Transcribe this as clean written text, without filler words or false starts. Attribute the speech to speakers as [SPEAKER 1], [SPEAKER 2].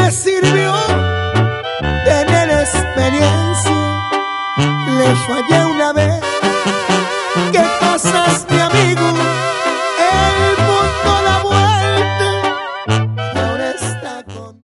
[SPEAKER 1] me sirvió tener experiencia. Le fallé una vez, ¿qué cosas